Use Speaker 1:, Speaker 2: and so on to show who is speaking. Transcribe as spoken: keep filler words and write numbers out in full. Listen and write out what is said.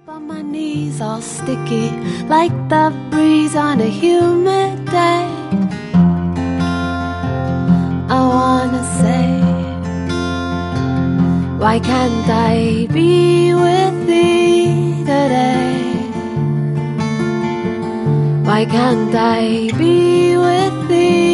Speaker 1: But my knees all sticky like the breeze on a humid day. I wanna say, why can't I be with thee today? Why can't I be with thee?